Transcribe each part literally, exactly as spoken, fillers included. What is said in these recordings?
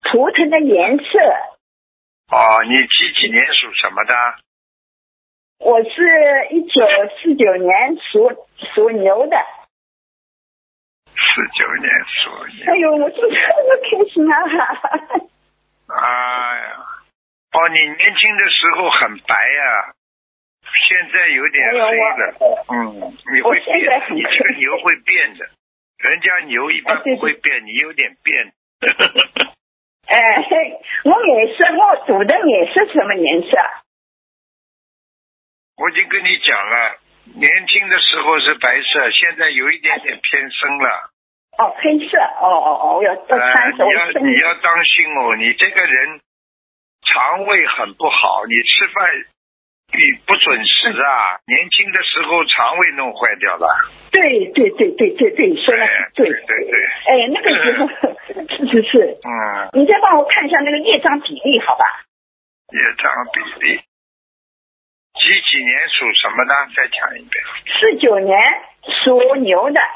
图腾的颜色。 哦，你几几年属什么的？ 我是一九四九年属属牛的。 四九年属牛。 哎呦，我真的那么开心啊！ 哎呀，哦，你年轻的时候很白呀、啊，现在有点黑了。哎、嗯，你会变，你这个牛会变的，人家牛一般不会变，啊、你有点变。 哎，我颜色，我赌的颜色什么颜色？ 我已经跟你讲了，年轻的时候是白色，现在有一点点偏深了。 哦，黑色，哦哦哦，我要多穿手。 你要你要当心哦，你这个人肠胃很不好，你吃饭你不准时啊，年轻的时候肠胃弄坏掉了。 对对对对对对，说的对对对对。 哎，那个时候是是是。 嗯。 你再帮我看一下那个业障比例，好吧？ 业障比例。几几年属什么呢？再讲一遍。 四九年属牛的。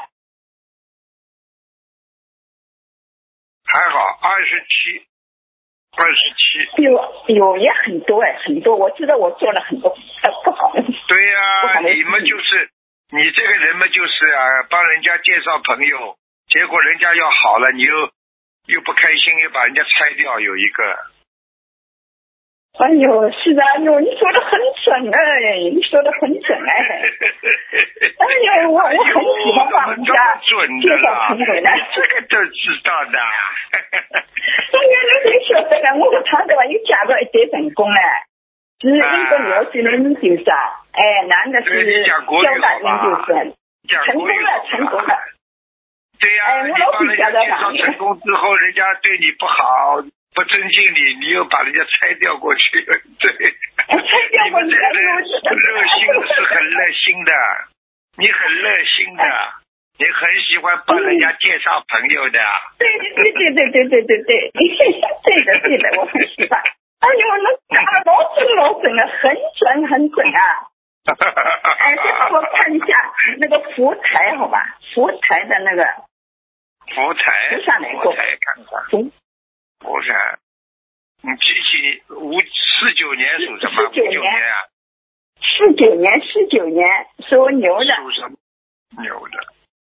还好，二十七，二十七。 有有也很多哎，很多。我知道我做了很多呃不好的。 对呀、啊，你们就是你这个人嘛，就是啊，帮人家介绍朋友，结果人家要好了，你又又不开心，又把人家拆掉，有一个。 哎呦，是的，哎呦，你说的很准哎，你说的很准哎。哎呦，我我很喜欢帮人家介绍朋友的， 这个都知道的。 哎呀，你真晓得了，我都常对吧，又嫁到一对成功了，是一个牛是研究生，哎，男的是交大研究生，成功了，成功了。 对呀、啊，哎， 我老帮人家介绍成功之后，人家对你不好。不尊敬你，你又把人家拆掉过去，对， 拆掉过去， 你们这人热心是很热心的，你很热心的，你很喜欢帮人家介绍朋友的。 对对对对对对对对对，对的对的，我很喜欢。哎呦，那打的老准老准了，很准很准啊！哎，再帮我看一下那个福台，好吧？福台的那个福台， 上来过， 福台看看。我看，你几几五四九年属什么？ 四九年啊。 四九年，四九年属牛的。 属什么？牛的。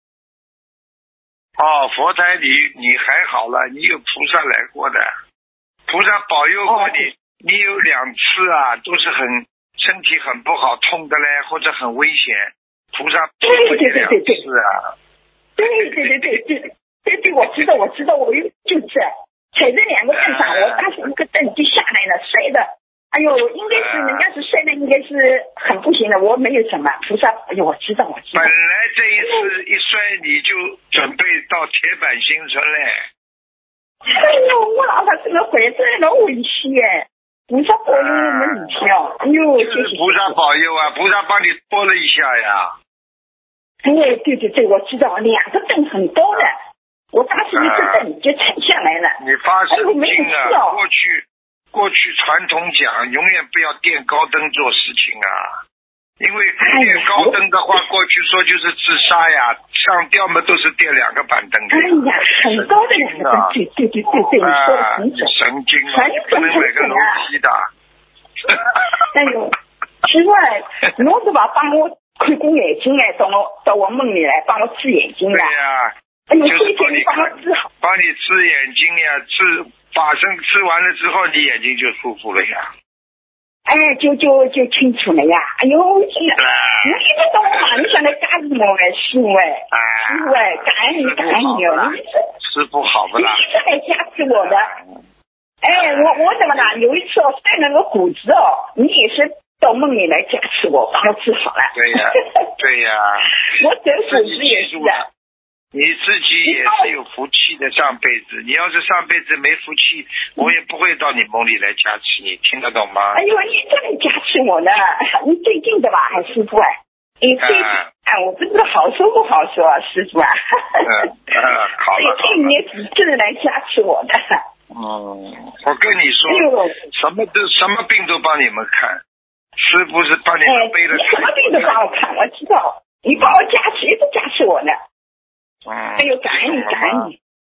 哦，佛台里你还好了，你有菩萨来过的，菩萨保佑过你，哦、你有两次啊，都是很身体很不好，痛的嘞，或者很危险，菩萨保佑你两次啊。 对对对对对对对对，我知道我知道，我有就是。踩着两个凳上，我当时一个凳就下来了，摔的，哎呦，应该是人家是摔的，应该是很不行的，我没有什么菩萨，哎呦，我知道我知道。 本来这一次一摔你就准备到铁板新村嘞。 哎呦，我老婆这个回来老危险耶，菩萨保佑我们一起哦，哎呦， 谢谢。菩萨保佑啊，菩萨帮你拨了一下呀。 对对对对，我知道，两个凳很高的。我当时一个凳就踩下来了。 你发神经啊！过去过去传统讲，永远不要垫高灯做事情啊，因为垫高灯的话，过去说就是自杀呀。上吊嘛都是垫两个板凳的。 哎呀，很高的两个灯，对对对对对，你说的很准。 神经啊！不能每个楼梯的。 哎呦，奇怪，侬是吧？帮我看过眼睛哎，到我到我梦里来帮我治眼睛的。 对呀。 哎呦， 就是帮你帮我治好， 帮你治眼睛呀，治法身吃完了之后，你眼睛就舒服了呀。 哎，就就就清楚了呀。哎呦，真的，你听得懂吗？你想来加持我哎，师傅哎，师傅哎，感恩你，感恩你哦，你是师傅好不啦？ 你是来加持我的。哎，我我怎么了？有一次我摔了个骨子哦，你也是到梦里来加持我，把我治好了。 对呀，对呀。 我得骨子也是的。 你自己也是有福气的，上辈子你要是上辈子没福气，我也不会到你梦里来加持你，听得懂吗？ 哎呦，你这里加持我呢？你最近的吧，还师傅啊？你最近啊，我不知道好说不好说，师傅啊。 嗯嗯，好了。 最近你只是来加持我的。 嗯，我跟你说，哎、什么都什么病都帮你们看，师傅是帮你们背了、 哎。你什么病都帮我看，我知道，你帮我加持，一直加持我呢。 嗯， 哎呦，感恩你，感恩你！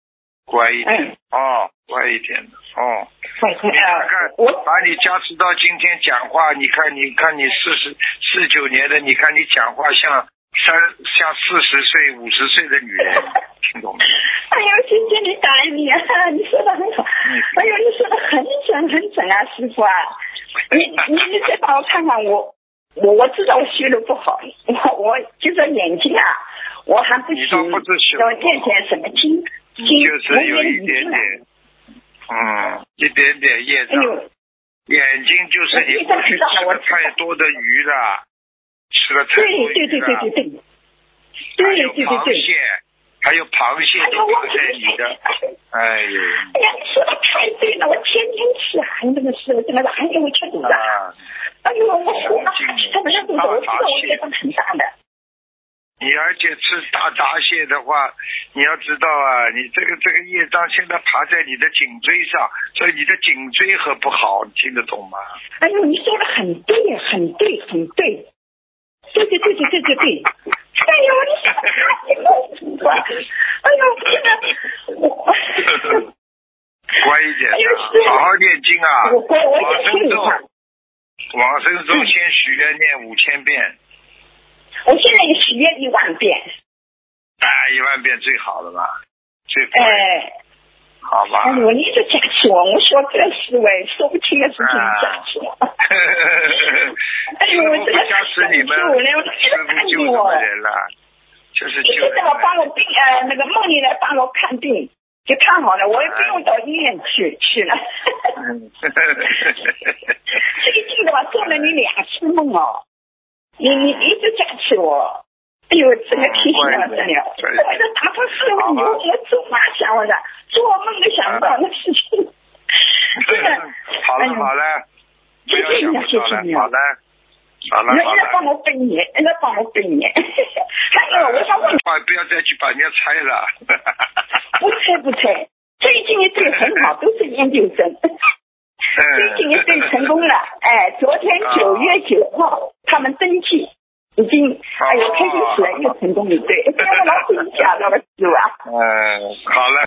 乖一点。 嗯。 哦，乖一点的。哦。 乖乖。 你看看， 我把你加持到今天讲话，你看，你看你四十四九年的，你看你讲话像三像四十岁、五十岁的女人，听懂没？ 哎呦，谢谢你，感恩你啊！你说的很好。哎呦，你说的很准很准啊，师傅啊！你你你再帮我看看我，我我知道我学的不好，我我就是眼睛啊，我还不行，要念点什么经经， 就是有一点点，嗯，一点点业障。 哎眼睛就是你过去吃了太多的鱼了，吃了太多鱼了。 对对对对对对。对对对对。 还有螃蟹都卡在你的，哎呦！ 哎呀，你说的太对了，我天天吃啊，你这个是真的是，哎呦，我吃肚子啊！哎呦，我说了，吃他们那肚子，我知道我业障很大的。 你而且吃大闸蟹的话，你要知道啊，你这个这个业障现在爬在你的颈椎上，所以你的颈椎很不好，你听得懂吗？ 哎呦，你说的很对，很对，很对。对对对对对对对。哎呦，你说的太清楚了！哎呦，真的，我乖一点啊，好好念经啊！ 我我我往生咒，往生咒先许愿念五千遍。 我现在许愿一万遍。 啊，一万遍最好了吧？最快。 哎。 好吧。 哎呦，你一直加持我，我说这思维说不清的事情加持我。哎呦，我这个加持你们， 我来，我都觉得看见我。 就是你现在我帮我病呃那个梦里来帮我看病，就看好了，我也不用到医院去去了。最近的话做了你两次梦哦，你你一直加持我。哎呦，这个提醒了真的，我这打破思维以后，我做嘛想我的，做梦都想不到的事情。真的。 好了好了， 谢谢你，谢谢你。 好了。好了好了， 人家帮我背念，人家帮我背念。还有，我想问， 不要再去把人家拆了。 不拆不拆，最近一对很好，都是研究生。最近一对成功了，哎，昨天九月九号他们登记，已经，哎呦，开心死了，又成功一对。让我老师讲了，师傅啊。 嗯，好了。